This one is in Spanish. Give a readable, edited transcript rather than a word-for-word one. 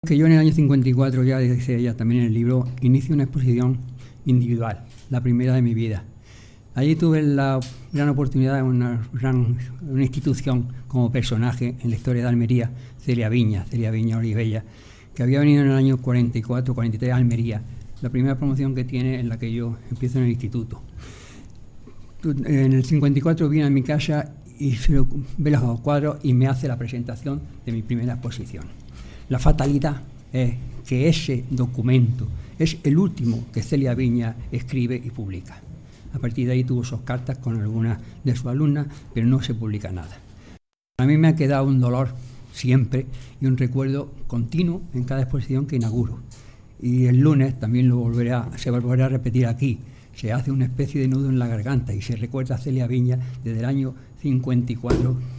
Que yo en el año 54, ya dice ella también en el libro, inicio una exposición individual, la primera de mi vida. Allí tuve la gran oportunidad de una institución como personaje en la historia de Almería, Celia Viña Olivella, que había venido en el año 44, 43 a Almería, la primera promoción que tiene en la que yo empiezo en el instituto. En el 54 viene a mi casa y ve los cuadros y me hace la presentación de mi primera exposición. La fatalidad es que ese documento es el último que Celia Viña escribe y publica. A partir de ahí tuvo sus cartas con algunas de sus alumnas, pero no se publica nada. A mí me ha quedado un dolor siempre y un recuerdo continuo en cada exposición que inauguro. Y el lunes también se volverá a repetir aquí. Se hace una especie de nudo en la garganta y se recuerda a Celia Viña desde el año 54